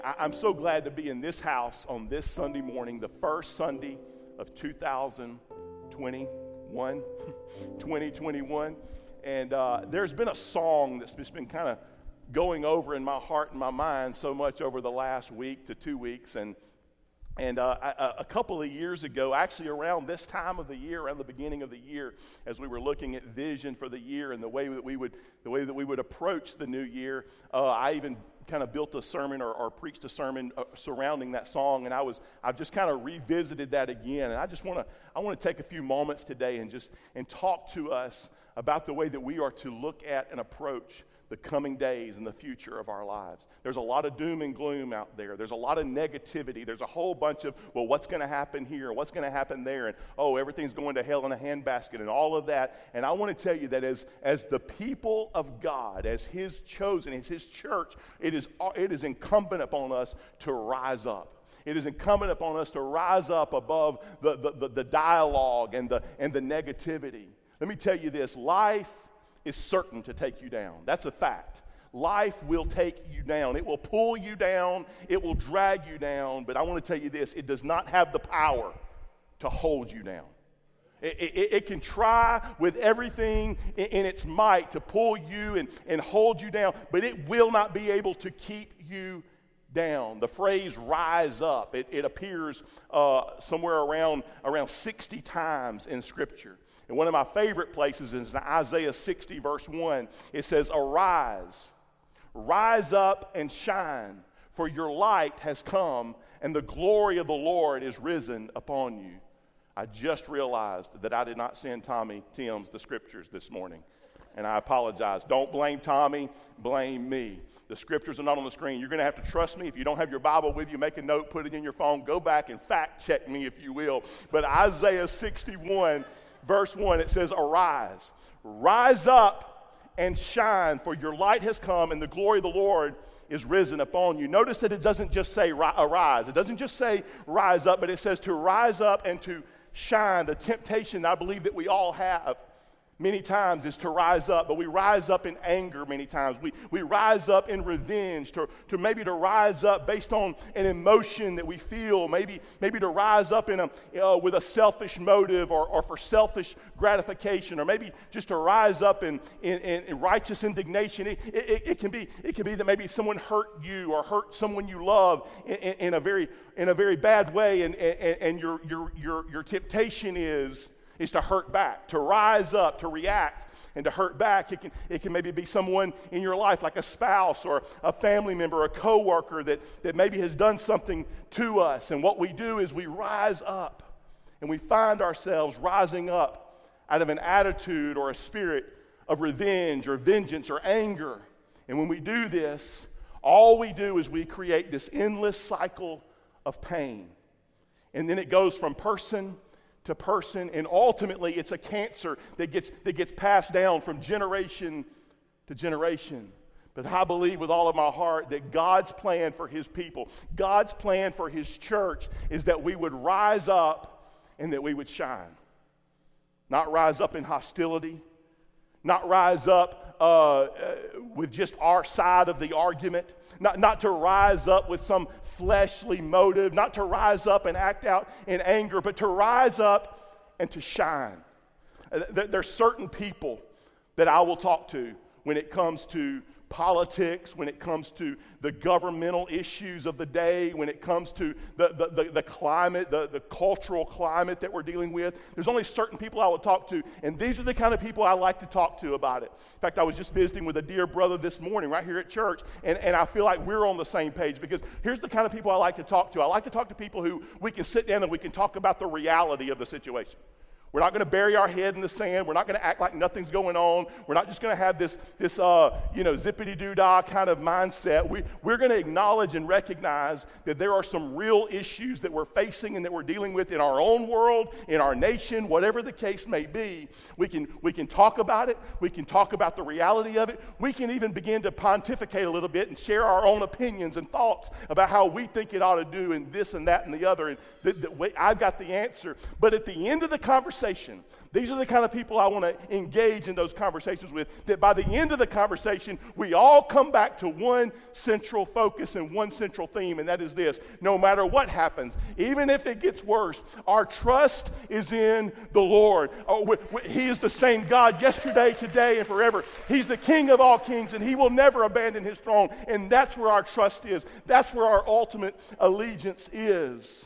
I'm so glad to be in this house on this Sunday morning, the first Sunday of 2021. 2021. And there's been a song that's just been kind of going over in my heart and my mind so much over the last week to 2 weeks. And a couple of years ago, actually around this time of the year, around the beginning of the year, as we were looking at vision for the year and the way that we would approach the new year, I even kind of built a sermon or preached a sermon surrounding that song, and I've just kind of revisited that again. And I want to take a few moments today and talk to us about the way that we are to look at and approach the coming days and the future of our lives. There's a lot of doom and gloom out there. There's a lot of negativity. There's a whole bunch of, well, what's going to happen here and what's going to happen there, and everything's going to hell in a handbasket and all of that. And I want to tell you that as the people of God, as His chosen, as His church, it is incumbent upon us to rise up. It is incumbent upon us to rise up above the dialogue and the negativity. Let me tell you this, life is certain to take you down. That's a fact. Life will take you down. It will pull you down. It will drag you down. But I want to tell you this, it does not have the power to hold you down. It can try with everything in its might to pull you and hold you down, but it will not be able to keep you down. The phrase rise up, it appears somewhere around 60 times in Scripture. And one of my favorite places is in Isaiah 60, verse 1. It says, "Arise, rise up and shine, for your light has come, and the glory of the Lord is risen upon you." I just realized that I did not send Tommy Timms the Scriptures this morning, and I apologize. Don't blame Tommy, blame me. The Scriptures are not on the screen. You're going to have to trust me. If you don't have your Bible with you, make a note, put it in your phone, go back and fact check me if you will. But Isaiah 61, Verse 1, it says, "Arise, rise up and shine, for your light has come, and the glory of the Lord is risen upon you." Notice that it doesn't just say arise. It doesn't just say rise up, but it says to rise up and to shine. The temptation I believe that we all have many times is to rise up, but we rise up in anger many times. We rise up in revenge, to rise up based on an emotion that we feel, maybe to rise up with a selfish motive or for selfish gratification, or maybe just to rise up in righteous indignation. It can be that maybe someone hurt you or hurt someone you love in a very bad way, and your temptation is to hurt back, to rise up, to react, and to hurt back. It can maybe be someone in your life, like a spouse or a family member, a coworker that maybe has done something to us. And what we do is we rise up, and we find ourselves rising up out of an attitude or a spirit of revenge or vengeance or anger. And when we do this, all we do is we create this endless cycle of pain. And then it goes from person to person, and ultimately it's a cancer that gets passed down from generation to generation. But I believe with all of my heart that God's plan for His people, God's plan for His church, is that we would rise up and that we would shine. Not rise up in hostility, not rise up with just our side of the argument, not to rise up with some fleshly motive, not to rise up and act out in anger, but to rise up and to shine. There's certain people that I will talk to when it comes to politics, when it comes to the governmental issues of the day, when it comes to the climate, the cultural climate that we're dealing with. There's only certain people I will talk to, and these are the kind of people I like to talk to about it. In fact, I was just visiting with a dear brother this morning right here at church, and I feel like we're on the same page, because here's the kind of people I like to talk to. I like to talk to people who we can sit down and we can talk about the reality of the situation. We're not going to bury our head in the sand. We're not going to act like nothing's going on. We're not just going to have this zippity-doo-dah kind of mindset. We're going to acknowledge and recognize that there are some real issues that we're facing and that we're dealing with in our own world, in our nation, whatever the case may be. We can talk about it. We can talk about the reality of it. We can even begin to pontificate a little bit and share our own opinions and thoughts about how we think it ought to do and this and that and the other. And I've got the answer. But at the end of the conversation, conversation. These are the kind of people I want to engage in those conversations with, that by the end of the conversation, we all come back to one central focus and one central theme, and that is this: no matter what happens, even if it gets worse, our trust is in the Lord. He is the same God yesterday, today, and forever. He's the King of all kings, and He will never abandon His throne, and that's where our trust is. That's where our ultimate allegiance is.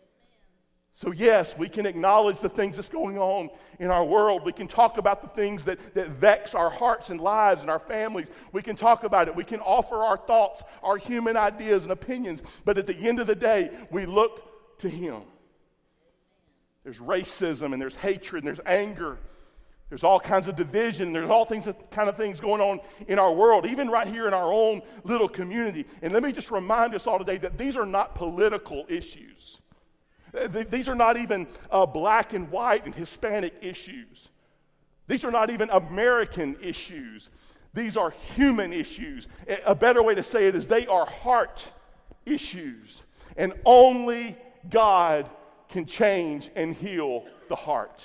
So yes, we can acknowledge the things that's going on in our world. We can talk about the things that vex our hearts and lives and our families. We can talk about it. We can offer our thoughts, our human ideas and opinions. But at the end of the day, we look to Him. There's racism and there's hatred and there's anger. There's all kinds of division. There's all kind of things going on in our world, even right here in our own little community. And let me just remind us all today that these are not political issues. These are not even black and white and Hispanic issues. These are not even American issues. These are human issues. A better way to say it is they are heart issues. And only God can change and heal the heart.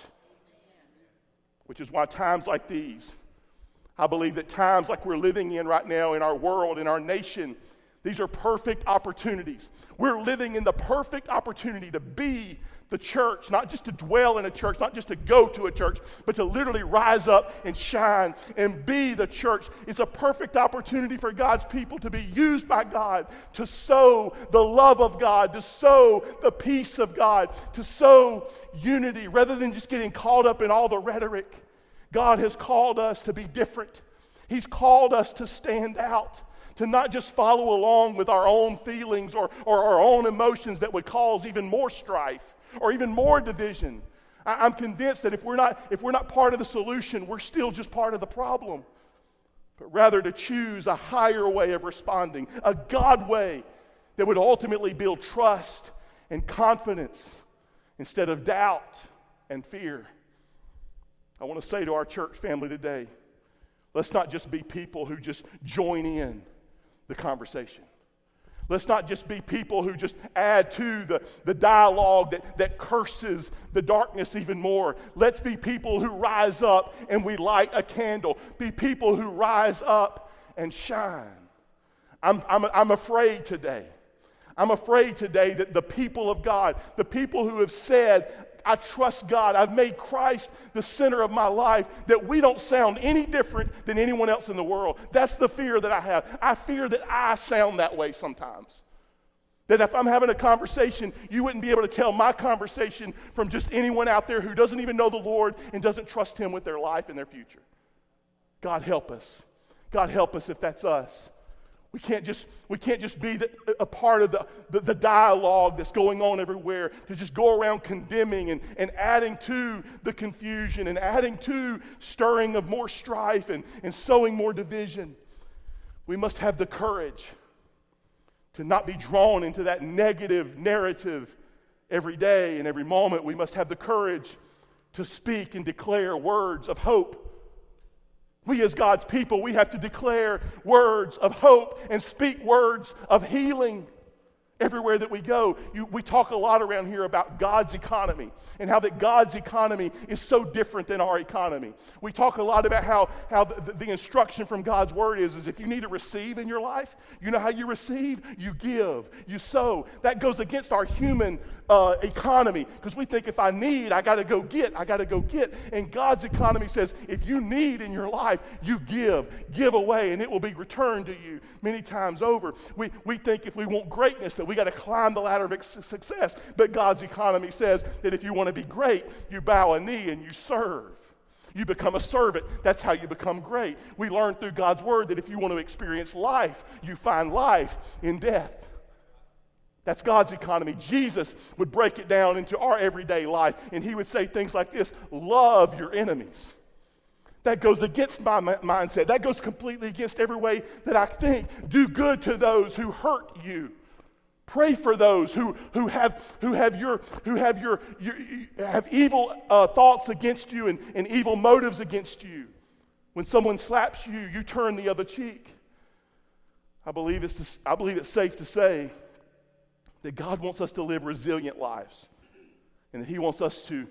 Which is why times like these, I believe that times like we're living in right now in our world, in our nation, these are perfect opportunities. We're living in the perfect opportunity to be the church, not just to dwell in a church, not just to go to a church, but to literally rise up and shine and be the church. It's a perfect opportunity for God's people to be used by God to sow the love of God, to sow the peace of God, to sow unity rather than just getting caught up in all the rhetoric. God has called us to be different. He's called us to stand out, to not just follow along with our own feelings or our own emotions that would cause even more strife or even more division. I'm convinced that if we're not part of the solution, we're still just part of the problem. But rather to choose a higher way of responding, a God way that would ultimately build trust and confidence instead of doubt and fear. I want to say to our church family today, let's not just be people who just join in the conversation. Let's not just be people who just add to the dialogue that curses the darkness even more. Let's be people who rise up and we light a candle. Be people who rise up and shine. I'm afraid today. I'm afraid today that the people of God, the people who have said, I trust God, I've made Christ the center of my life, that we don't sound any different than anyone else in the world. That's the fear that I have. I fear that I sound that way sometimes. That if I'm having a conversation, you wouldn't be able to tell my conversation from just anyone out there who doesn't even know the Lord and doesn't trust Him with their life and their future. God help us. God help us if that's us. We can't just be a part of the dialogue that's going on everywhere, to just go around condemning and adding to the confusion and adding to stirring of more strife and sowing more division. We must have the courage to not be drawn into that negative narrative every day and every moment. We must have the courage to speak and declare words of hope. We as God's people, we have to declare words of hope and speak words of healing everywhere that we go. We talk a lot around here about God's economy and how that God's economy is so different than our economy. We talk a lot about how the instruction from God's word is if you need to receive in your life, you know how you receive? You give, you sow. That goes against our human economy, because we think if I need, I got to go get. And God's economy says if you need in your life, you give away, and it will be returned to you many times over. We think if we want greatness that we got to climb the ladder of success, but God's economy says that if you want to be great, you bow a knee and you serve. You become a servant. That's how you become great. We learn through God's word that if you want to experience life, you find life in death. That's God's economy. Jesus would break it down into our everyday life, and He would say things like this: love your enemies. That goes against my mindset. That goes completely against every way that I think. Do good to those who hurt you. Pray for those who have evil thoughts against you and evil motives against you. When someone slaps you, you turn the other cheek. I believe it's safe to say that God wants us to live resilient lives, and that He wants us to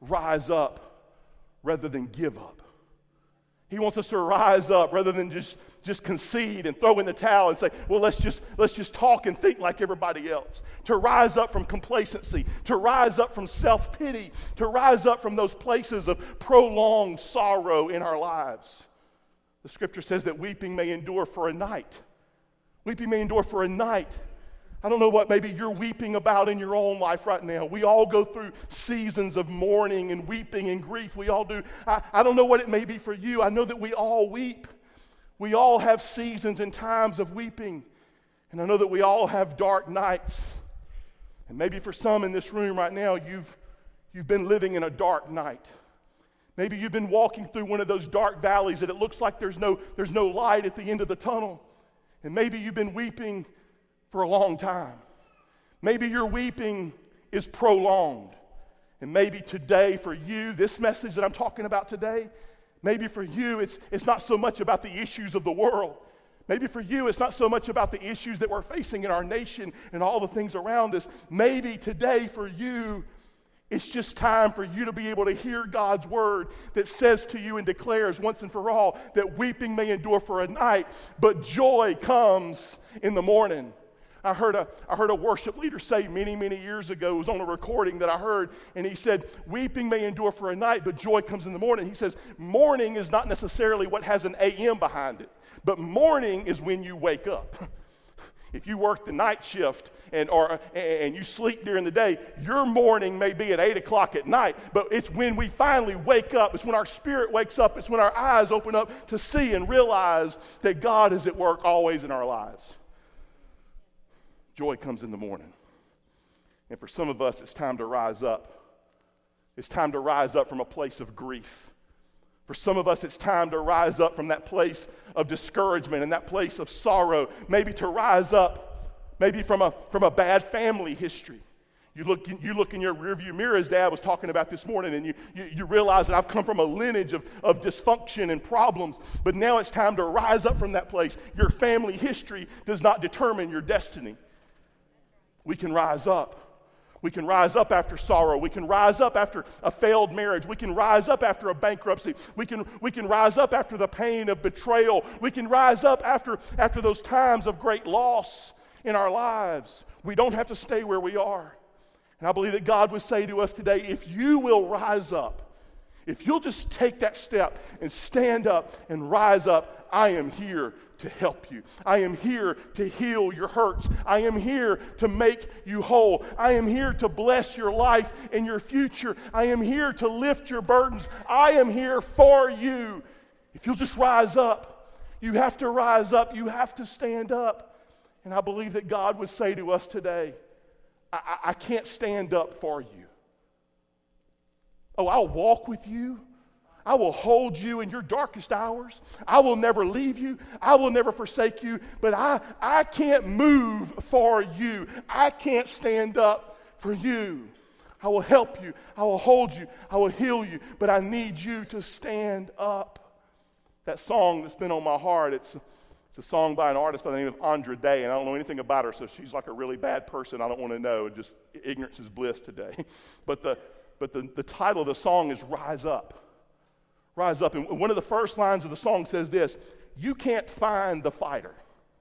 rise up rather than give up. He wants us to rise up rather than just concede and throw in the towel and say, well, let's just talk and think like everybody else. To rise up from complacency, to rise up from self-pity, to rise up from those places of prolonged sorrow in our lives. The scripture says that weeping may endure for a night. Weeping may endure for a night. I don't know what maybe you're weeping about in your own life right now. We all go through seasons of mourning and weeping and grief. We all do. I don't know what it may be for you. I know that we all weep. We all have seasons and times of weeping. And I know that we all have dark nights. And maybe for some in this room right now, you've been living in a dark night. Maybe you've been walking through one of those dark valleys that it looks like there's no light at the end of the tunnel. And maybe you've been weeping for a long time. Maybe your weeping is prolonged. And maybe today for you, this message that I'm talking about today, maybe for you it's not so much about the issues of the world. Maybe for you it's not so much about the issues that we're facing in our nation and all the things around us. Maybe today for you it's just time for you to be able to hear God's word that says to you and declares once and for all that weeping may endure for a night, but joy comes in the morning. I heard a worship leader say many, many years ago, it was on a recording that I heard, and he said, weeping may endure for a night, but joy comes in the morning. He says, morning is not necessarily what has an AM behind it, but morning is when you wake up. If you work the night shift and you sleep during the day, your morning may be at 8 o'clock at night, but it's when we finally wake up. It's when our spirit wakes up. It's when our eyes open up to see and realize that God is at work always in our lives. Joy comes in the morning. And for some of us, it's time to rise up. It's time to rise up from a place of grief. For some of us, it's time to rise up from that place of discouragement and that place of sorrow. Maybe to rise up, maybe from a bad family history. You look in your rearview mirror, as Dad was talking about this morning, and you realize that I've come from a lineage of dysfunction and problems. But now it's time to rise up from that place. Your family history does not determine your destiny. We can rise up. We can rise up after sorrow. We can rise up after a failed marriage. We can rise up after a bankruptcy. We can rise up after the pain of betrayal. We can rise up after those times of great loss in our lives. We don't have to stay where we are. And I believe that God would say to us today, if you will rise up, if you'll just take that step and stand up and rise up, I am here to help you. I am here to heal your hurts. I am here to make you whole. I am here to bless your life and your future. I am here to lift your burdens. I am here for you. If you'll just rise up, you have to rise up. You have to stand up. And I believe that God would say to us today, I can't stand up for you. Oh, I'll walk with you. I will hold you in your darkest hours. I will never leave you. I will never forsake you. But I can't move for you. I can't stand up for you. I will help you. I will hold you. I will heal you. But I need you to stand up. That song that's been on my heart, it's a song by an artist by the name of Andra Day, and I don't know anything about her, so she's like a really bad person I don't want to know, and just ignorance is bliss today. But the title of the song is Rise Up. Rise up. And one of the first lines of the song says this: you can't find the fighter,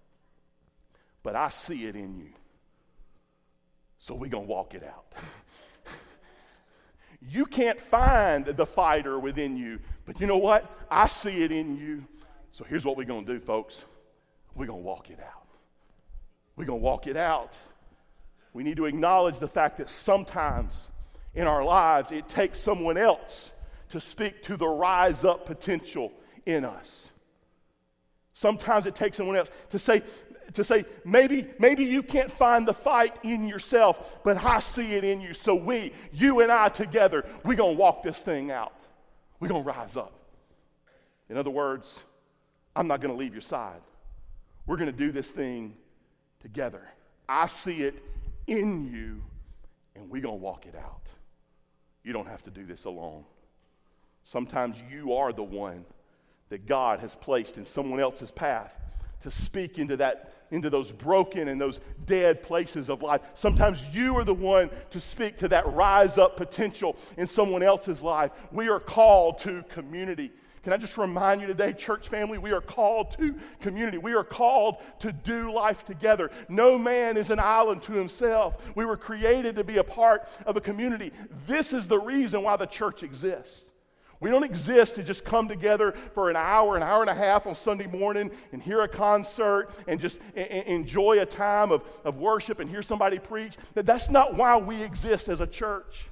but I see it in you. So we're going to walk it out. You can't find the fighter within you, but you know what? I see it in you. So here's what we're going to do, folks. We're going to walk it out. We're going to walk it out. We need to acknowledge the fact that sometimes in our lives it takes someone else to speak to the rise up potential in us. Sometimes it takes someone else to say maybe you can't find the fight in yourself, but I see it in you. So you and I together, we're going to walk this thing out. We're going to rise up. In other words, I'm not going to leave your side. We're going to do this thing together. I see it in you, and we're going to walk it out. You don't have to do this alone. Sometimes you are the one that God has placed in someone else's path to speak into that into those broken and those dead places of life. Sometimes you are the one to speak to that rise up potential in someone else's life. We are called to community. Can I just remind you today, church family, we are called to community. We are called to do life together. No man is an island to himself. We were created to be a part of a community. This is the reason why the church exists. We don't exist to just come together for an hour and a half on Sunday morning and hear a concert and just enjoy a time of worship and hear somebody preach. That's not why we exist as a church.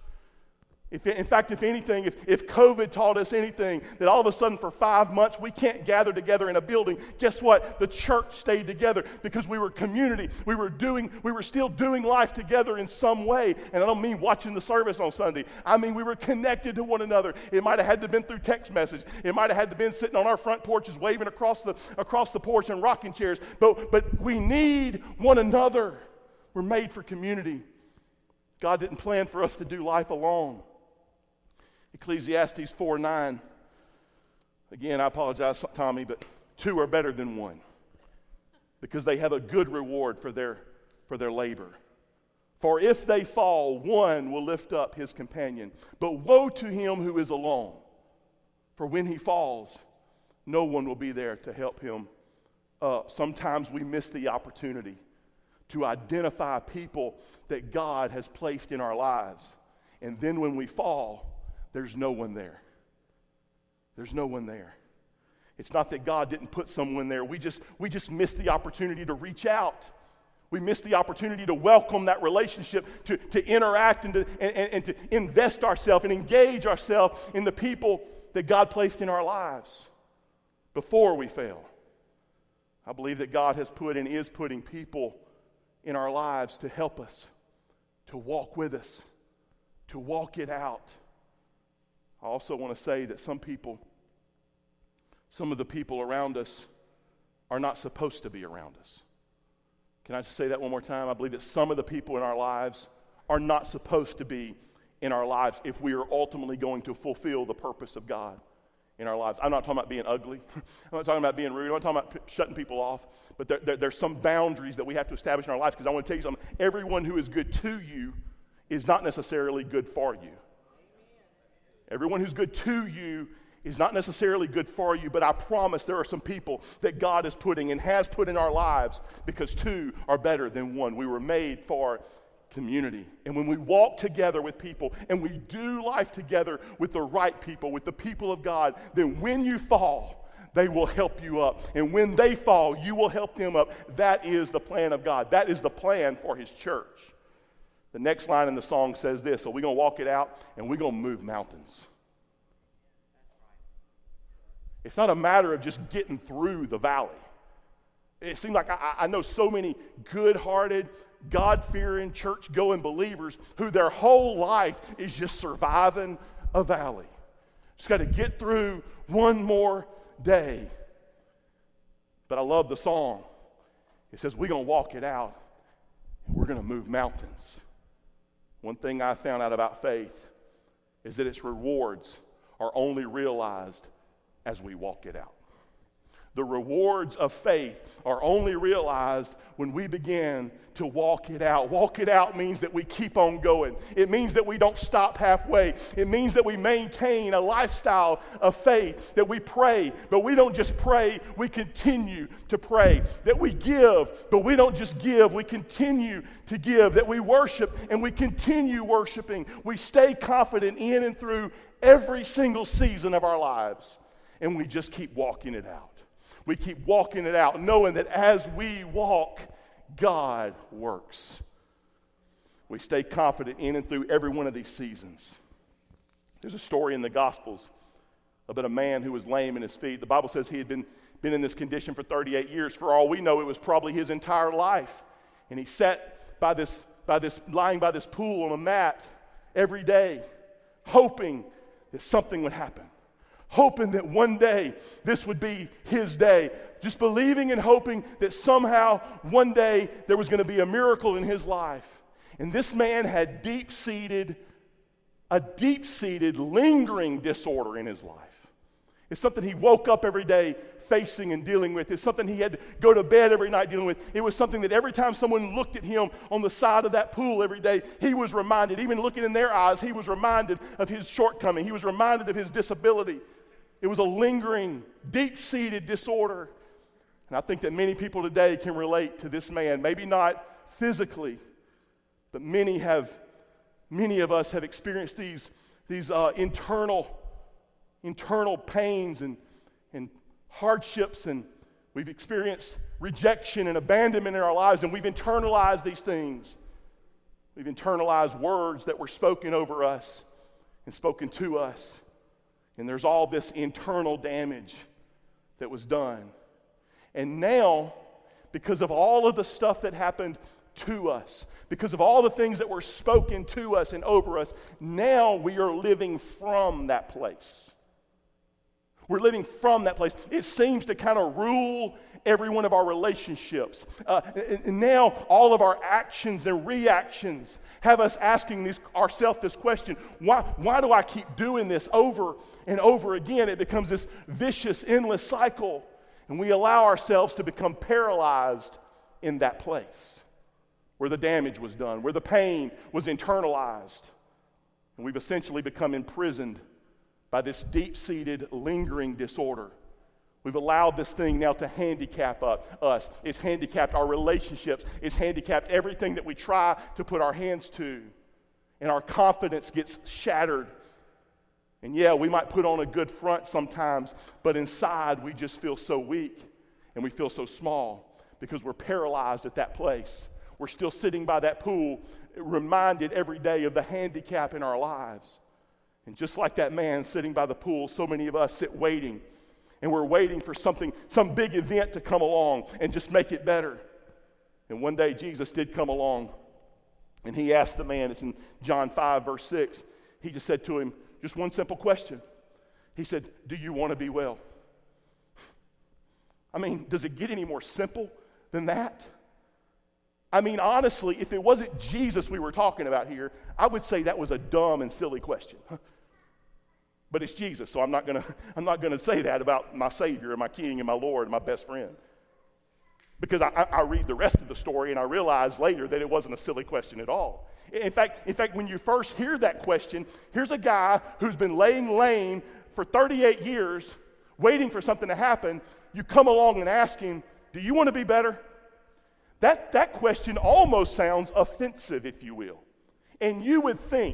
In fact, if anything, if COVID taught us anything, that all of a sudden for 5 months we can't gather together in a building, guess what? The church stayed together because we were community. We were still doing life together in some way. And I don't mean watching the service on Sunday. I mean we were connected to one another. It might have had to have been through text message. It might have had to have been sitting on our front porches waving across the porch in rocking chairs. But we need one another. We're made for community. God didn't plan for us to do life alone. Ecclesiastes 4:9. Again, I apologize, Tommy, but 2 are better than 1 because they have a good reward for their labor. For if they fall, one will lift up his companion. But woe to him who is alone. For when he falls, no one will be there to help him up. Sometimes we miss the opportunity to identify people that God has placed in our lives. And then when we fall, there's no one there. There's no one there. It's not that God didn't put someone there. We just missed the opportunity to reach out. We missed the opportunity to welcome that relationship, to interact and to invest ourselves and engage ourselves in the people that God placed in our lives before we fail. I believe that God has put and is putting people in our lives to help us, to walk with us, to walk it out. I also want to say that some of the people around us are not supposed to be around us. Can I just say that one more time? I believe that some of the people in our lives are not supposed to be in our lives if we are ultimately going to fulfill the purpose of God in our lives. I'm not talking about being ugly. I'm not talking about being rude. I'm not talking about shutting people off. But there's some boundaries that we have to establish in our lives, because I want to tell you something. Everyone who is good to you is not necessarily good for you. Everyone who's good to you is not necessarily good for you, but I promise there are some people that God is putting and has put in our lives, because 2 are better than 1. We were made for community. And when we walk together with people and we do life together with the right people, with the people of God, then when you fall, they will help you up. And when they fall, you will help them up. That is the plan of God. That is the plan for his church. The next line in the song says this: so we're going to walk it out and we're going to move mountains. It's not a matter of just getting through the valley. It seems like I know so many good-hearted, God-fearing, church-going believers who their whole life is just surviving a valley. Just got to get through one more day. But I love the song. It says we're going to walk it out and we're going to move mountains. One thing I found out about faith is that its rewards are only realized as we walk it out. The rewards of faith are only realized when we begin to walk it out. Walk it out means that we keep on going. It means that we don't stop halfway. It means that we maintain a lifestyle of faith, that we pray, but we don't just pray, we continue to pray. That we give, but we don't just give, we continue to give. That we worship and we continue worshiping. We stay confident in and through every single season of our lives, and we just keep walking it out. We keep walking it out, knowing that as we walk, God works. We stay confident in and through every one of these seasons. There's a story in the Gospels about a man who was lame in his feet. The Bible says he had been in this condition for 38 years. For all we know, it was probably his entire life. And he sat lying by this pool on a mat every day, hoping that something would happen. Hoping that one day this would be his day. Just believing and hoping that somehow one day there was going to be a miracle in his life. And this man had a deep-seated, lingering disorder in his life. It's something he woke up every day facing and dealing with. It's something he had to go to bed every night dealing with. It was something that every time someone looked at him on the side of that pool every day, he was reminded, even looking in their eyes, he was reminded of his shortcoming. He was reminded of his disability. It was a lingering, deep-seated disorder. And I think that many people today can relate to this man. Maybe not physically, but many of us have experienced these internal pains and hardships, and we've experienced rejection and abandonment in our lives, and we've internalized these things. We've internalized words that were spoken over us and spoken to us, and there's all this internal damage that was done. And now, because of all of the stuff that happened to us, because of all the things that were spoken to us and over us, now we are living from that place. We're living from that place. It seems to kind of rule every one of our relationships. And now all of our actions and reactions have us asking ourselves this question: why do I keep doing this over and over again? It becomes this vicious, endless cycle, and we allow ourselves to become paralyzed in that place where the damage was done, where the pain was internalized, and we've essentially become imprisoned by this deep-seated, lingering disorder. We've allowed this thing now to handicap us. It's handicapped our relationships. It's handicapped everything that we try to put our hands to. And our confidence gets shattered. And yeah, we might put on a good front sometimes, but inside we just feel so weak and we feel so small because we're paralyzed at that place. We're still sitting by that pool, reminded every day of the handicap in our lives. And just like that man sitting by the pool, so many of us sit waiting. And we're waiting for some big event to come along and just make it better. And one day Jesus did come along. And he asked the man, it's in John 5, verse 6. He just said to him, just one simple question. He said, do you want to be well? I mean, does it get any more simple than that? I mean, honestly, if it wasn't Jesus we were talking about here, I would say that was a dumb and silly question. But it's Jesus, so I'm not gonna say that about my Savior and my King and my Lord and my best friend. Because I read the rest of the story and I realize later that it wasn't a silly question at all. In fact, when you first hear that question, here's a guy who's been laying lame for 38 years, waiting for something to happen. You come along and ask him, do you want to be better? That question almost sounds offensive, if you will. And you would think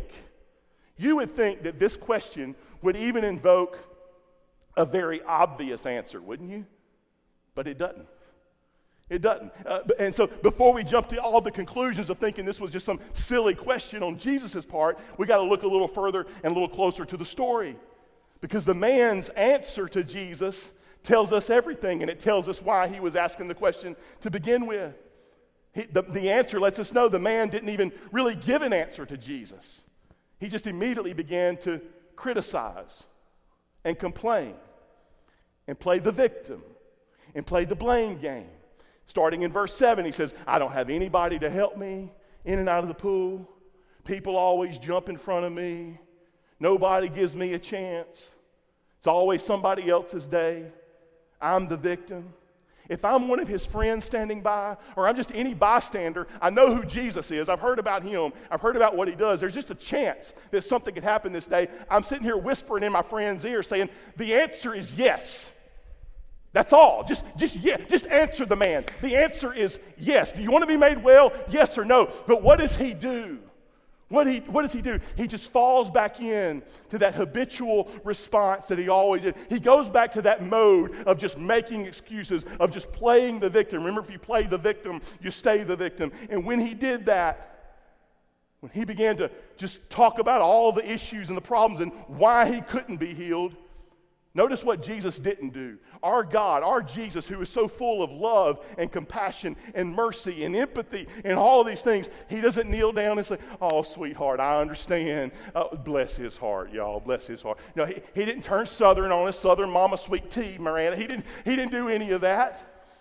that this question would even invoke a very obvious answer, wouldn't you? But it doesn't. It doesn't. And so before we jump to all the conclusions of thinking this was just some silly question on Jesus' part, we got to look a little further and a little closer to the story. Because the man's answer to Jesus tells us everything, and it tells us why he was asking the question to begin with. The answer lets us know the man didn't even really give an answer to Jesus. He just immediately began to criticize and complain and play the victim and play the blame game. Starting in verse 7, he says, I don't have anybody to help me in and out of the pool. People always jump in front of me. Nobody gives me a chance. It's always somebody else's day. I'm the victim. If I'm one of his friends standing by, or I'm just any bystander, I know who Jesus is. I've heard about him. I've heard about what he does. There's just a chance that something could happen this day. I'm sitting here whispering in my friend's ear saying, the answer is yes. That's all. Just answer the man. The answer is yes. Do you want to be made well? Yes or no. But what does he do? What does he do? He just falls back in to that habitual response that he always did. He goes back to that mode of just making excuses, of just playing the victim. Remember, if you play the victim, you stay the victim. And when he did that, when he began to just talk about all the issues and the problems and why he couldn't be healed, notice what Jesus didn't do. Our God, our Jesus, who is so full of love and compassion and mercy and empathy and all of these things, he doesn't kneel down and say, oh, sweetheart, I understand. Bless his heart, y'all. Bless his heart. No, he didn't turn Southern on us, Southern Mama Sweet Tea, Miranda. He didn't do any of that.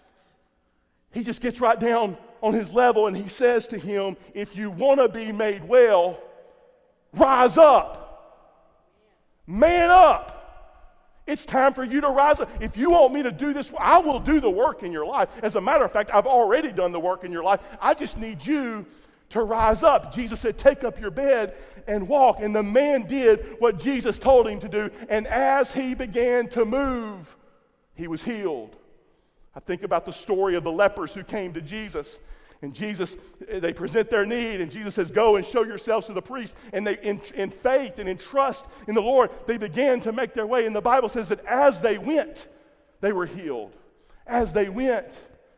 He just gets right down on his level and he says to him, if you want to be made well, rise up. Man up. It's time for you to rise up. If you want me to do this, I will do the work in your life. As a matter of fact, I've already done the work in your life. I just need you to rise up. Jesus said, take up your bed and walk. And the man did what Jesus told him to do. And as he began to move, he was healed. I think about the story of the lepers who came to Jesus. And they present their need, and Jesus says, go and show yourselves to the priest. And they, in faith and in trust in the Lord, they began to make their way. And the Bible says that as they went, they were healed. As they went,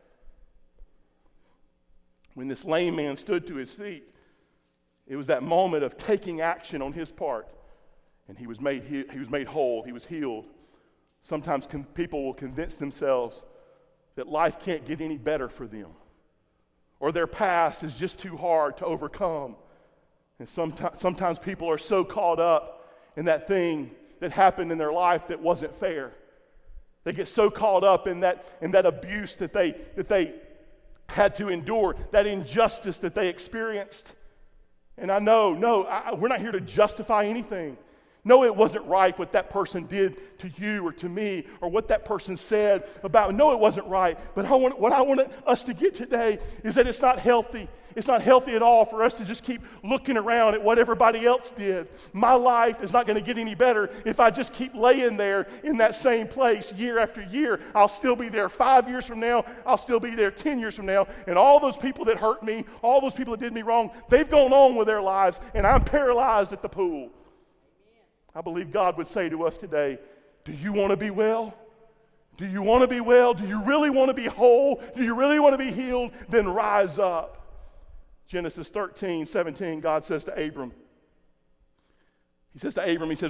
when this lame man stood to his feet, it was that moment of taking action on his part. And he was made whole, he was healed. Sometimes people will convince themselves that life can't get any better for them, or their past is just too hard to overcome. And sometimes people are so caught up in that thing that happened in their life that wasn't fair. They get so caught up in that abuse that they had to endure, that injustice that they experienced. And I know, we're not here to justify anything. No, it wasn't right what that person did to you or to me, or what that person said about me. No, it wasn't right. But what I want us to get today is that it's not healthy. It's not healthy at all for us to just keep looking around at what everybody else did. My life is not going to get any better if I just keep laying there in that same place year after year. I'll still be there 5 years from now. I'll still be there 10 years from now. And all those people that hurt me, all those people that did me wrong, they've gone on with their lives, and I'm paralyzed at the pool. I believe God would say to us today, do you want to be well? Do you want to be well? Do you really want to be whole? Do you really want to be healed? Then rise up. Genesis 13:17, God says to Abram, he says,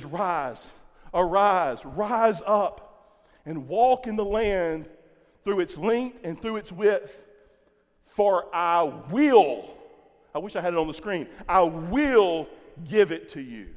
arise, rise up, and walk in the land through its length and through its width, for I wish I had it on the screen, I will give it to you.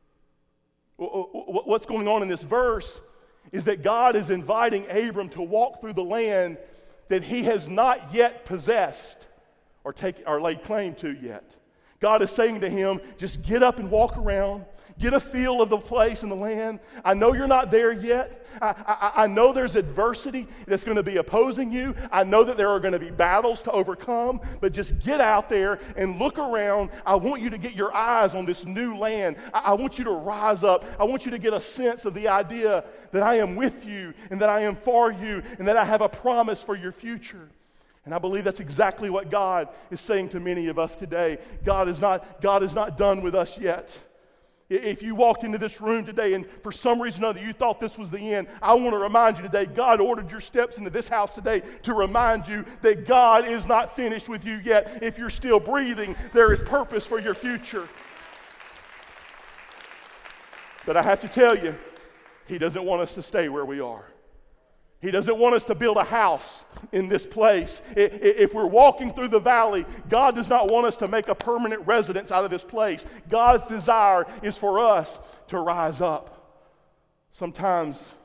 What's going on in this verse is that God is inviting Abram to walk through the land that he has not yet possessed or laid claim to yet. God is saying to him, just get up and walk around. Get a feel of the place and the land. I know you're not there yet. I know there's adversity that's going to be opposing you. I know that there are going to be battles to overcome. But just get out there and look around. I want you to get your eyes on this new land. I want you to rise up. I want you to get a sense of the idea that I am with you and that I am for you and that I have a promise for your future. And I believe that's exactly what God is saying to many of us today. God is not done with us yet. If you walked into this room today and for some reason or other you thought this was the end, I want to remind you today, God ordered your steps into this house today to remind you that God is not finished with you yet. If you're still breathing, there is purpose for your future. But I have to tell you, He doesn't want us to stay where we are. He doesn't want us to build a house in this place. If we're walking through the valley, God does not want us to make a permanent residence out of this place. God's desire is for us to rise up. Sometimes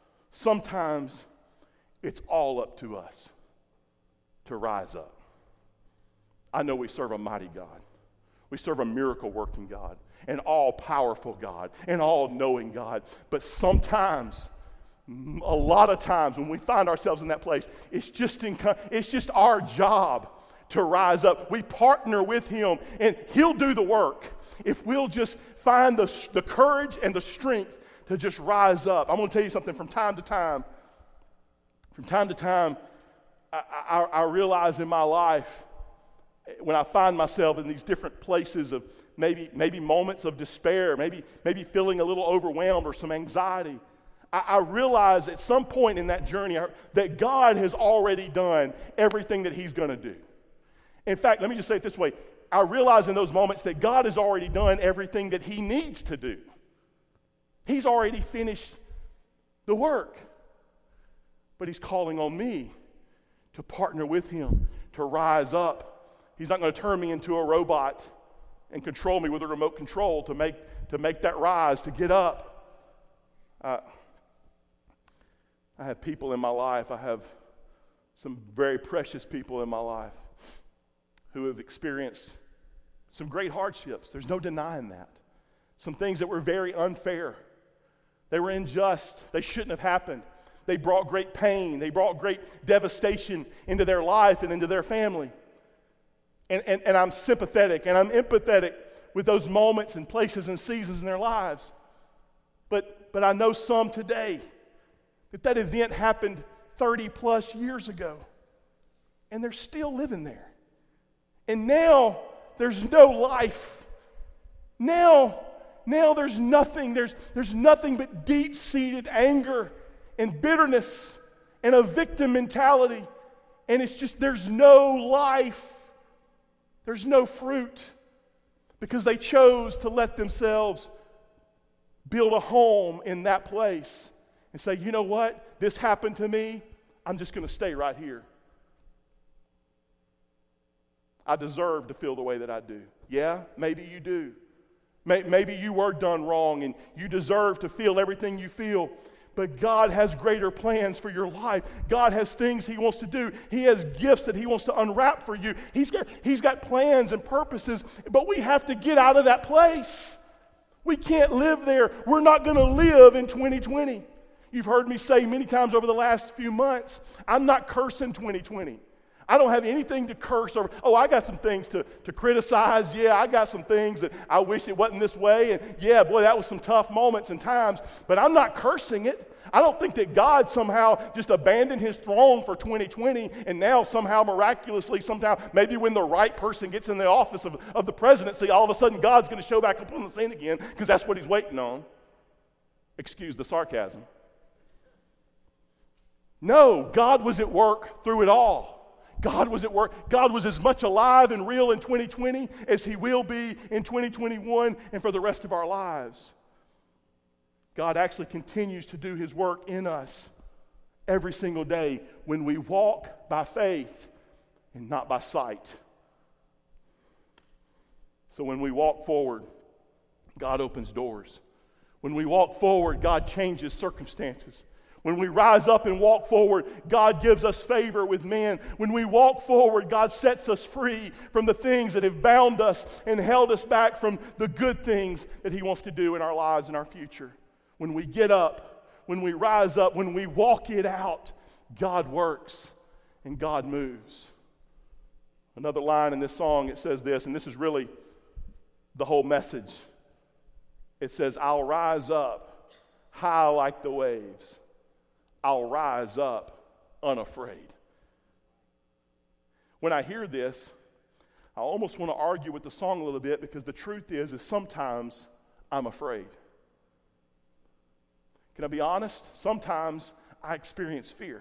it's all up to us to rise up. I know we serve a mighty God. We serve a miracle-working God, an all-powerful God, an all-knowing God. But sometimes, a lot of times when we find ourselves in that place, it's just our job to rise up. We partner with Him, and He'll do the work if we'll just find the courage and the strength to just rise up. I'm going to tell you something. From time to time, I realize in my life, when I find myself in these different places of maybe moments of despair, maybe feeling a little overwhelmed or some anxiety, I realize at some point in that journey that God has already done everything that He's going to do. In fact, let me just say it this way. I realize in those moments that God has already done everything that He needs to do. He's already finished the work. But He's calling on me to partner with Him, to rise up. He's not going to turn me into a robot and control me with a remote control to make that rise, to get up. I have people in my life, I have some very precious people in my life who have experienced some great hardships. There's no denying that. Some things that were very unfair. They were unjust. They shouldn't have happened. They brought great pain. They brought great devastation into their life and into their family. And I'm sympathetic and I'm empathetic with those moments and places and seasons in their lives. But I know some today that event happened 30 plus years ago. And they're still living there. And now there's no life. Now there's nothing. There's nothing but deep-seated anger and bitterness and a victim mentality. And it's just there's no life. There's no fruit because they chose to let themselves build a home in that place and say, you know what? This happened to me. I'm just going to stay right here. I deserve to feel the way that I do. Yeah, maybe you do. Maybe you were done wrong and you deserve to feel everything you feel. But God has greater plans for your life. God has things He wants to do. He has gifts that He wants to unwrap for you. He's got plans and purposes, but we have to get out of that place. We can't live there. We're not going to live in 2020. You've heard me say many times over the last few months, I'm not cursing 2020. I don't have anything to curse over. Oh, I got some things to criticize. Yeah, I got some things that I wish it wasn't this way. And yeah, boy, that was some tough moments and times. But I'm not cursing it. I don't think that God somehow just abandoned His throne for 2020 and now somehow miraculously, somehow, maybe when the right person gets in the office of the presidency, all of a sudden God's going to show back up on the scene again because that's what He's waiting on. Excuse the sarcasm. No, God was at work through it all. God was at work. God was as much alive and real in 2020 as He will be in 2021 and for the rest of our lives. God actually continues to do His work in us every single day when we walk by faith and not by sight. So when we walk forward, God opens doors. When we walk forward, God changes circumstances. When we rise up and walk forward, God gives us favor with men. When we walk forward, God sets us free from the things that have bound us and held us back from the good things that He wants to do in our lives and our future. When we get up, when we rise up, when we walk it out, God works and God moves. Another line in this song, it says this, and this is really the whole message. It says, I'll rise up high like the waves. I'll rise up unafraid. When I hear this, I almost want to argue with the song a little bit because the truth is sometimes I'm afraid. Can I be honest? Sometimes I experience fear.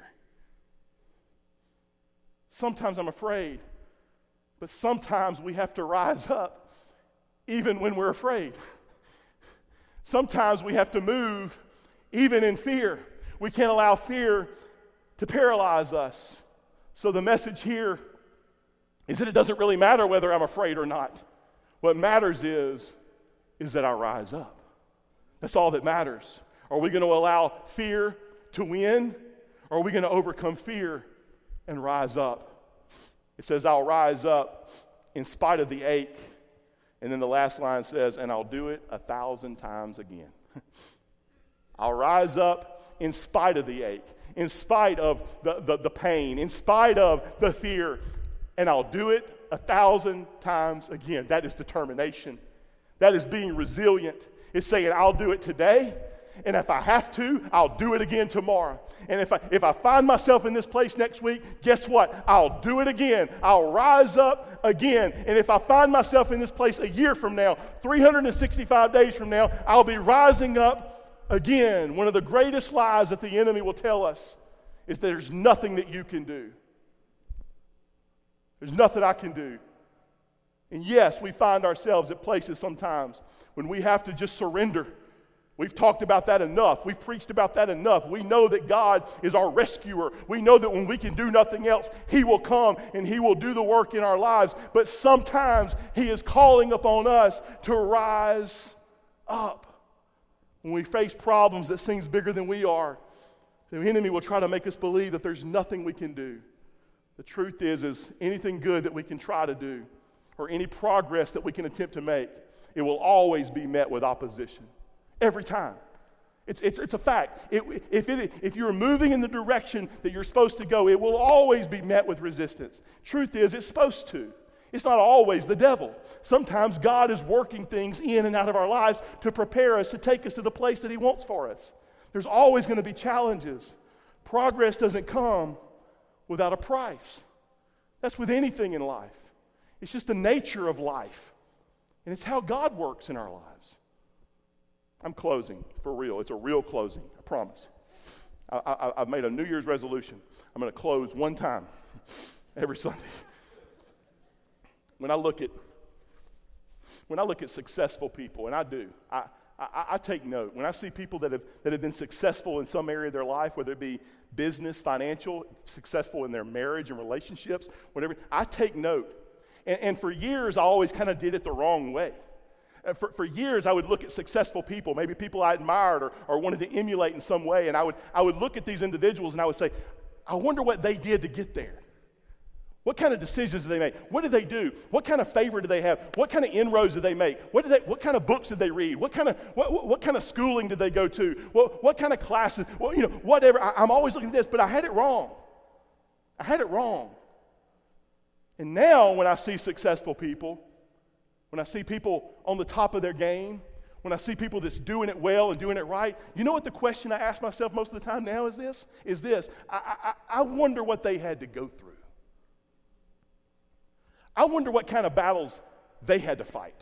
Sometimes I'm afraid, but sometimes we have to rise up even when we're afraid. Sometimes we have to move even in fear. We can't allow fear to paralyze us. So the message here is that it doesn't really matter whether I'm afraid or not. What matters is that I rise up. That's all that matters. Are we going to allow fear to win, or are we going to overcome fear and rise up? It says, I'll rise up in spite of the ache. And then the last line says, and I'll do it 1,000 times again. I'll rise up in spite of the ache, in spite of the pain, in spite of the fear, and I'll do it 1,000 times again. That is determination. That is being resilient. It's saying, I'll do it today, and if I have to, I'll do it again tomorrow. And if I find myself in this place next week, guess what? I'll do it again. I'll rise up again. And if I find myself in this place a year from now, 365 days from now, I'll be rising up again. One of the greatest lies that the enemy will tell us is that there's nothing that you can do. There's nothing I can do. And yes, we find ourselves at places sometimes when we have to just surrender. We've talked about that enough. We've preached about that enough. We know that God is our rescuer. We know that when we can do nothing else, He will come and He will do the work in our lives. But sometimes He is calling upon us to rise up. When we face problems that seems bigger than we are, the enemy will try to make us believe that there's nothing we can do. The truth is anything good that we can try to do or any progress that we can attempt to make, it will always be met with opposition. Every time. It's a fact. If you're moving in the direction that you're supposed to go, it will always be met with resistance. Truth is, it's supposed to. It's not always the devil. Sometimes God is working things in and out of our lives to prepare us, to take us to the place that he wants for us. There's always going to be challenges. Progress doesn't come without a price. That's with anything in life. It's just the nature of life. And it's how God works in our lives. I'm closing, for real. It's a real closing, I promise. I've made a New Year's resolution. I'm going to close one time every Sunday. When I look at successful people, and I do, I take note. When I see people that have been successful in some area of their life, whether it be business, financial, successful in their marriage and relationships, whatever, I take note. And for years, I always kind of did it the wrong way. For years, I would look at successful people, maybe people I admired or wanted to emulate in some way, and I would look at these individuals and I would say, I wonder what they did to get there. What kind of decisions did they make? What did they do? What kind of favor did they have? What kind of inroads did they make? What kind of books did they read? What kind of schooling did they go to? What kind of classes? Well, whatever. I'm always looking at this, but I had it wrong. And now when I see successful people, when I see people on the top of their game, when I see people that's doing it well and doing it right, you know what the question I ask myself most of the time now is this? I wonder what they had to go through. I wonder what kind of battles they had to fight.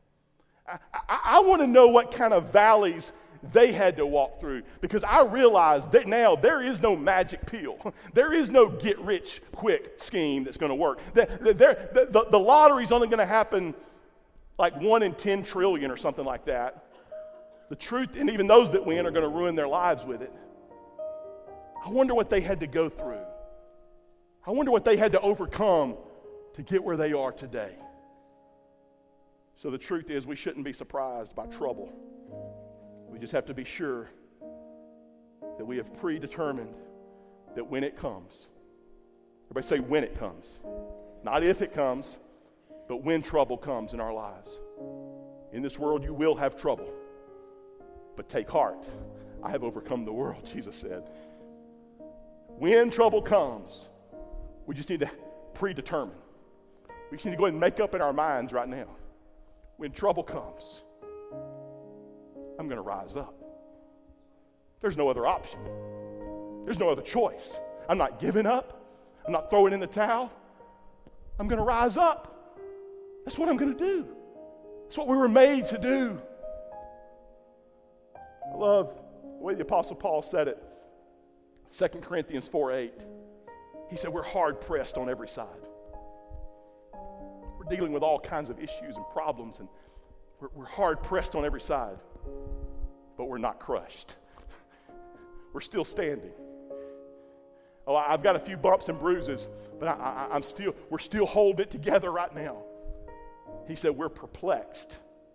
I want to know what kind of valleys they had to walk through, because I realize that now there is no magic pill. There is no get-rich-quick scheme that's going to work. The lottery's only going to happen like 1 in 10 trillion or something like that. The truth, and even those that win are going to ruin their lives with it. I wonder what they had to go through. I wonder what they had to overcome to get where they are today. So the truth is, we shouldn't be surprised by trouble. We just have to be sure that we have predetermined that when it comes, everybody say when it comes, not if it comes, but when trouble comes in our lives. In this world you will have trouble, but take heart. I have overcome the world, Jesus said. When trouble comes, we just need to predetermine. We just need to go ahead and make up in our minds right now. When trouble comes, I'm going to rise up. There's no other option. There's no other choice. I'm not giving up. I'm not throwing in the towel. I'm going to rise up. That's what I'm going to do. That's what we were made to do. I love the way the Apostle Paul said it. 2 Corinthians 4:8. He said, we're hard pressed on every side. We're dealing with all kinds of issues and problems, and we're hard pressed on every side, but we're not crushed. We're still standing. Oh, I've got a few bumps and bruises, but we're still holding it together right now. He said, we're perplexed.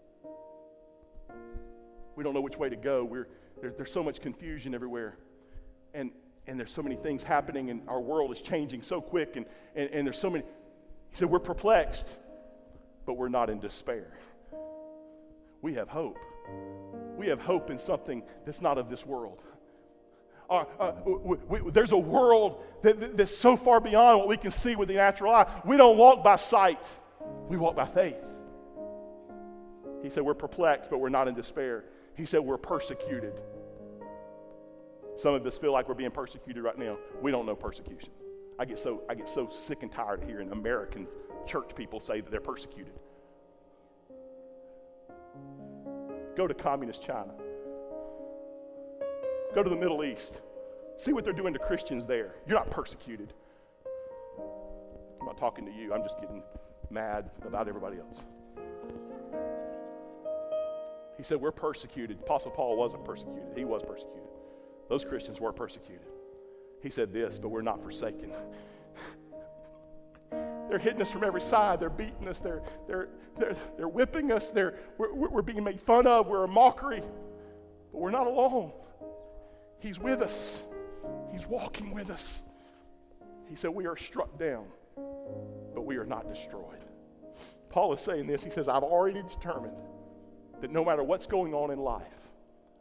We don't know which way to go. There's so much confusion everywhere. And there's so many things happening, and our world is changing so quick, and there's so many. He said, we're perplexed, but we're not in despair. We have hope. We have hope in something that's not of this world. There's a world that's so far beyond what we can see with the natural eye. We don't walk by sight. We walk by faith. He said, we're perplexed, but we're not in despair. He said, we're persecuted. Some of us feel like we're being persecuted right now. We don't know persecution. I get so sick and tired of hearing American church people say that they're persecuted. Go to communist China. Go to the Middle East. See what they're doing to Christians there. You're not persecuted. I'm not talking to you. I'm just getting mad about everybody else. He said, we're persecuted. Apostle Paul wasn't persecuted. He was persecuted. Those Christians were persecuted. He said this, but we're not forsaken. They're hitting us from every side. They're beating us. They're whipping us. We're being made fun of. We're a mockery. But we're not alone. He's with us. He's walking with us. He said, we are struck down, but we are not destroyed. Paul is saying this. He says, I've already determined that no matter what's going on in life,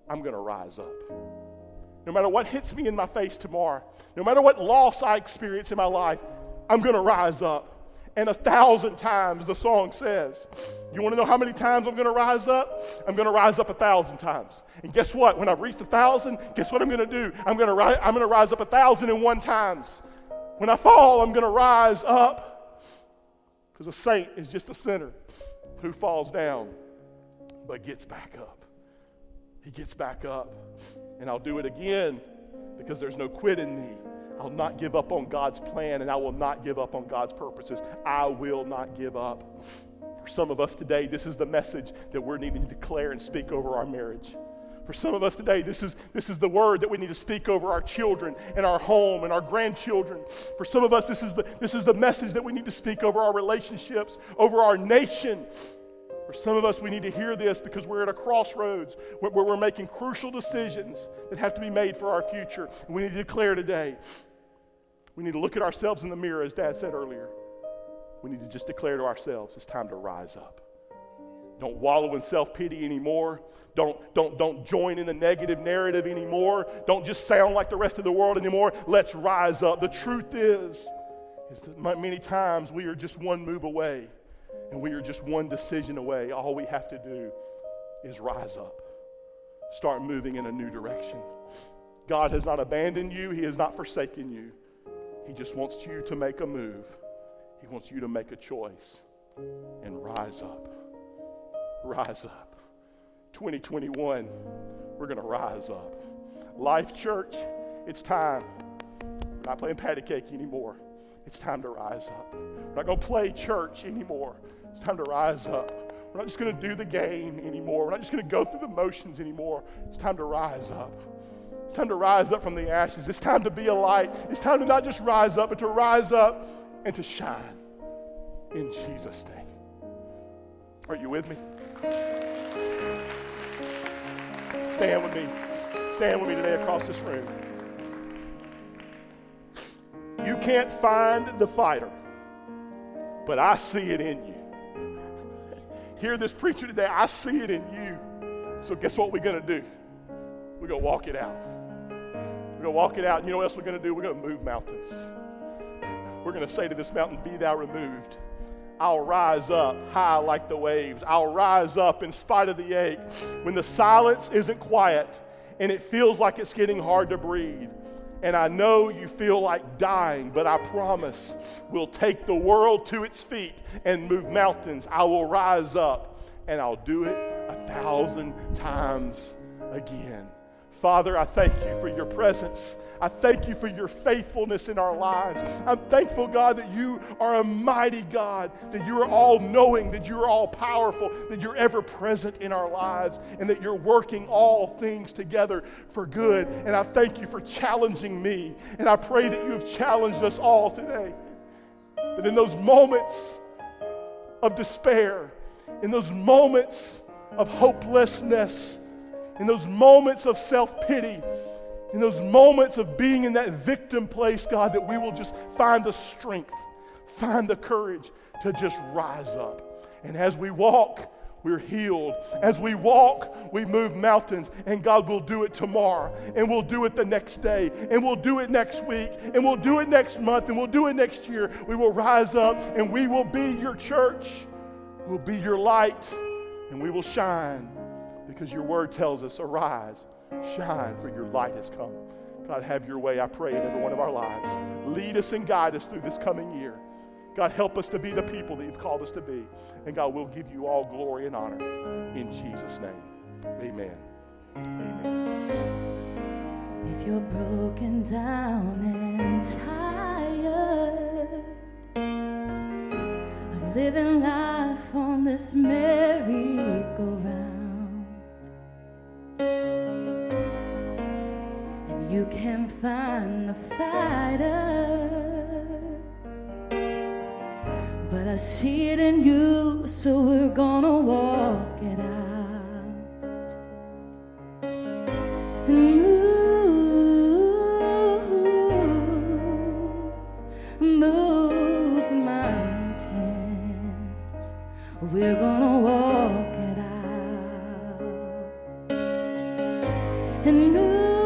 I'm going to rise up. No matter what hits me in my face tomorrow, no matter what loss I experience in my life, I'm going to rise up. And 1,000 times, the song says. You want to know how many times I'm going to rise up? I'm going to rise up 1,000 times. And guess what? When I've reached 1,000, guess what I'm going to do? I'm going to rise up 1,001 times. When I fall, I'm going to rise up. Because a saint is just a sinner who falls down but gets back up. He gets back up. And I'll do it again because there's no quit in me. I'll not give up on God's plan, and I will not give up on God's purposes. I will not give up. For some of us today, this is the message that we're needing to declare and speak over our marriage. For some of us today, this is the word that we need to speak over our children and our home and our grandchildren. For some of us, this is the message that we need to speak over our relationships, over our nation. For some of us, we need to hear this because we're at a crossroads where we're making crucial decisions that have to be made for our future. And we need to declare today. We need to look at ourselves in the mirror, as Dad said earlier. We need to just declare to ourselves, it's time to rise up. Don't wallow in self-pity anymore. Don't join in the negative narrative anymore. Don't just sound like the rest of the world anymore. Let's rise up. The truth is that many times we are just one move away. And we are just one decision away. All we have to do is rise up. Start moving in a new direction. God has not abandoned you. He has not forsaken you. He just wants you to make a move. He wants you to make a choice and rise up. Rise up. 2021, we're going to rise up. Life Church, it's time. We're not playing patty cake anymore. It's time to rise up. We're not going to play church anymore. It's time to rise up. We're not just going to do the game anymore. We're not just going to go through the motions anymore. It's time to rise up. It's time to rise up from the ashes. It's time to be a light. It's time to not just rise up, but to rise up and to shine in Jesus' name. Are you with me? Stand with me. Stand with me today across this room. You can't find the fighter, but I see it in you. Hear this preacher today, I see it in you. So guess what we're going to do? We're going to walk it out. We're going to walk it out. And you know what else we're going to do? We're going to move mountains. We're going to say to this mountain, be thou removed. I'll rise up high like the waves. I'll rise up in spite of the ache. When the silence isn't quiet and it feels like it's getting hard to breathe. And I know you feel like dying, but I promise we'll take the world to its feet and move mountains. I will rise up, and I'll do it 1,000 times again. Father, I thank you for your presence. I thank you for your faithfulness in our lives. I'm thankful, God, that you are a mighty God, that you are all-knowing, that you are all-powerful, that you're ever-present in our lives, and that you're working all things together for good. And I thank you for challenging me, and I pray that you have challenged us all today. That in those moments of despair, in those moments of hopelessness, in those moments of self-pity, in those moments of being in that victim place, God, that we will just find the strength, find the courage to just rise up. And as we walk, we're healed. As we walk, we move mountains. And God will do it tomorrow. And we'll do it the next day. And we'll do it next week. And we'll do it next month. And we'll do it next year. We will rise up and we will be your church. We'll be your light. And we will shine. Because your word tells us, arise, shine, for your light has come. God, have your way, I pray, in every one of our lives. Lead us and guide us through this coming year. God, help us to be the people that you've called us to be. And God, we'll give you all glory and honor. In Jesus' name, amen. Amen. If you're broken down and tired of living life on this merry-go-round, you can find the fighter, but I see it in you, so we're gonna walk it out and move mountains. We're gonna walk it out. and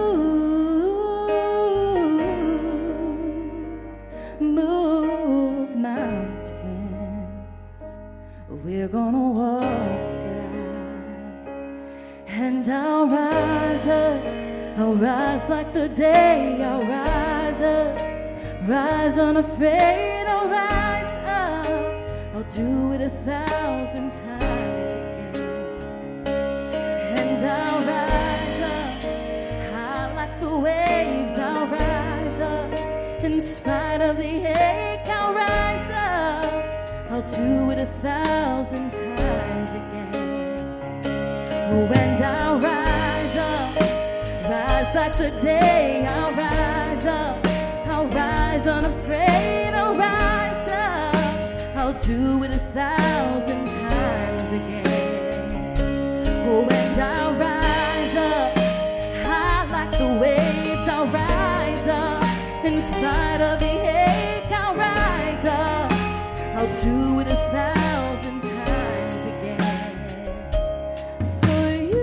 move mountains. We're gonna walk it out, and I'll rise up, I'll rise like the day, I'll rise up, rise unafraid, I'll rise up, I'll do it 1,000 times again, and I'll rise up, high like the waves, I'll rise up, in spite of the ache, I'll rise up, I'll do it 1,000 times again. Oh, and I'll rise up, rise like the day, I'll rise up, I'll rise unafraid, I'll rise up, I'll do it 1,000 times again. Oh, and I'll rise up, high like the waves, I'll rise up, in spite of the ache, I'll rise up, I'll do it 1,000 times again. For you,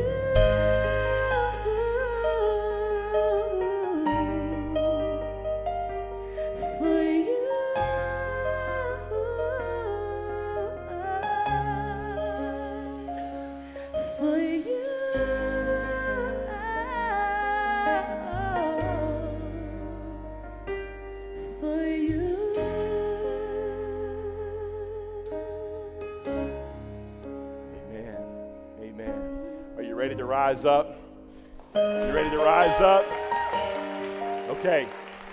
for you, for you. For you. Amen. Amen. Are you ready to rise up? You ready to rise up? Okay.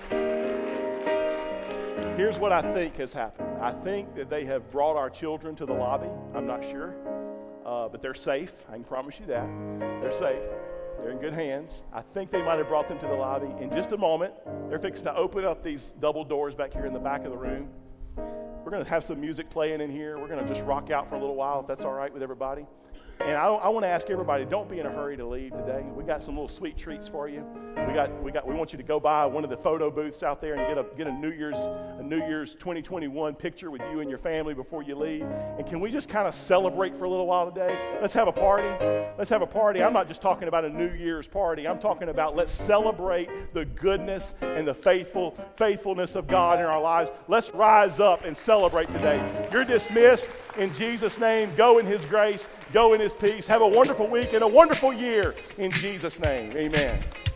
Here's what I think has happened. I think that they have brought our children to the lobby. I'm not sure. But they're safe. I can promise you that. They're safe. They're in good hands. I think they might have brought them to the lobby. In just a moment, they're fixing to open up these double doors back here in the back of the room. We're going to have some music playing in here. We're going to just rock out for a little while, if that's all right with everybody. And I want to ask everybody, don't be in a hurry to leave today. We got some little sweet treats for you. We want you to go by one of the photo booths out there and get a New Year's 2021 picture with you and your family before you leave. And can we just kind of celebrate for a little while today? Let's have a party. Let's have a party. I'm not just talking about a New Year's party. I'm talking about let's celebrate the goodness and the faithfulness of God in our lives. Let's rise up and celebrate today. You're dismissed in Jesus' name. Go in His grace. Go in His peace. Have a wonderful week and a wonderful year in Jesus' name. Amen.